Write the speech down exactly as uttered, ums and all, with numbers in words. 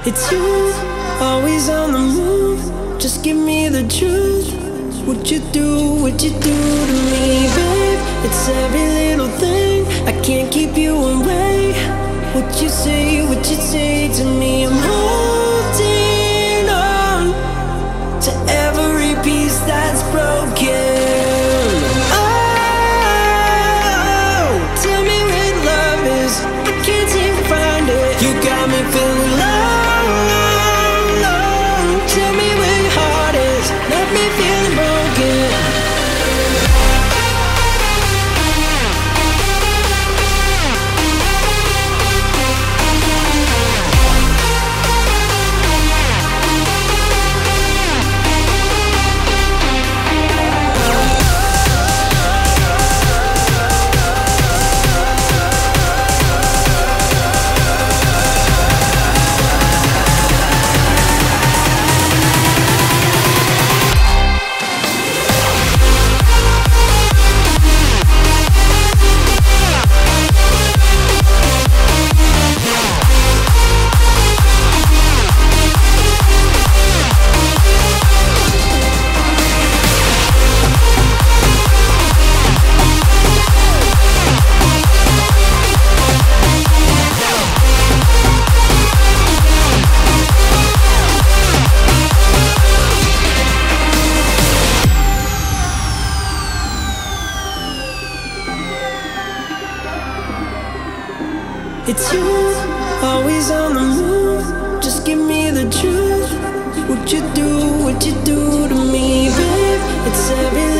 It's you, always on the move. Just give me the truth. What you do, what you do to me, babe. It's every little thing. I can't keep you away. What you say, what you say to me. I'm holding on to every piece that's broken. Oh, tell me where love is. I can't seem to find it. You got me feeling low. It's you, always on the move. Just give me the truth. What you do, what you do to me, babe. It's every